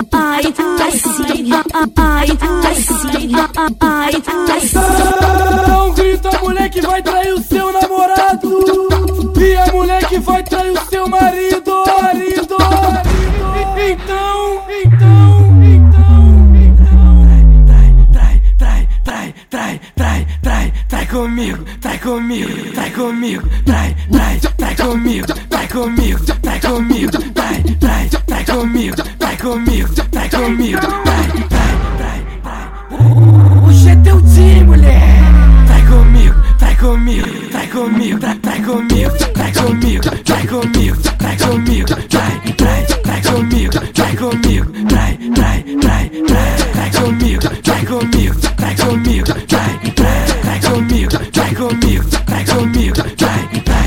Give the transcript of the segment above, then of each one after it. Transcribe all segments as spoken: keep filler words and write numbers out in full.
ai, assim, ai, assim, ai, assim. Não grita, a mulher que vai trair o seu namorado. E a mulher que vai trair o seu marido, marido, marido. Então, então, então, então. Trai, trai, trai, trai, trai, trai, trai comigo, trai comigo, trai comigo, trai, trai, trai comigo, trai comigo, trai comigo, trai, trai, trai comigo, trai comigo, trai comigo, trai, trai, trai, trai. Hoje é teu dia, mulher. Trai comigo, trai comigo, trai comigo, trai, trai comigo, trai comigo, trai comigo, trai comigo, trai, trai, trai comigo, trai comigo, trai, trai, trai, trai, trai comigo, trai comigo, trai comigo, trai, trai, trai comigo, trai comigo, trai comigo, trai, trai, trai.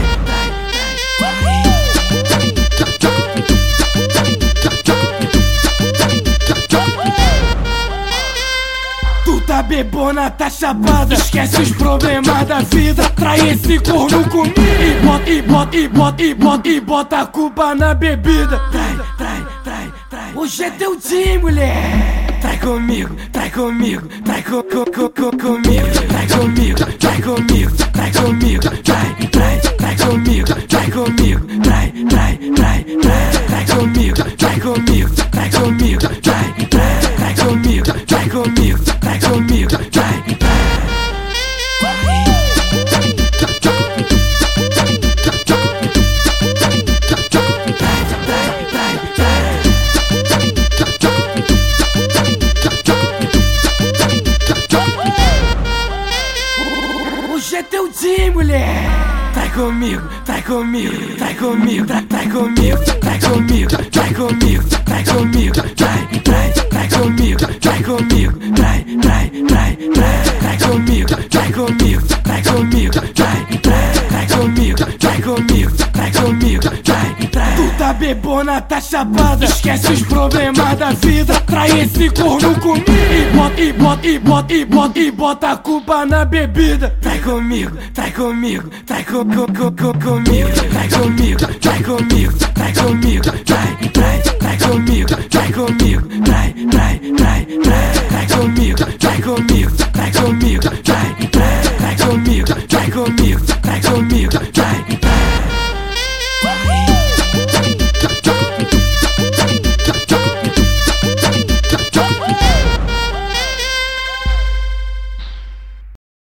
Tu tá bebona, tá chapada, esquece os problemas da vida. Trai esse corno comigo e bota, e bota, e bota, e bota, e bota a culpa na bebida. Trai, trai, trai, trai. Hoje é teu dia, mulher. Trai comigo, trai comigo, trai co, co, co, co, comigo, trai comigo, trai comigo, trai comigo, trai, trai, trai comigo, trai comigo, trai, trai, trai, trai, trai comigo, trai comigo, trai comigo, trai, trai, trai comigo, trai comigo, trai comigo, trai, trai. Hoje é teu dia, mulher. Trai comigo, trai comigo, trai comigo, trai, trai comigo, trai comigo, trai comigo, trai comigo, trai, trai, trai comigo, trai comigo, trai, trai, trai, trai, trai comigo, trai comigo, trai comigo, trai, trai, trai comigo, trai comigo, trai comigo, trai, trai. Tu tá bebona, tá chapada, esquece os problemas da vida. Trai esse corno comigo e bota, e bota, e bota, e bota, e bota a culpa na bebida. Trai comigo, trai comigo, trai co, co, co, co, comigo, trai comigo, trai comigo, trai comigo, trai, trai, trai comigo, trai comigo, trai, trai, trai, trai, trai comigo, trai comigo, trai comigo, trai, trai, trai comigo, trai comigo.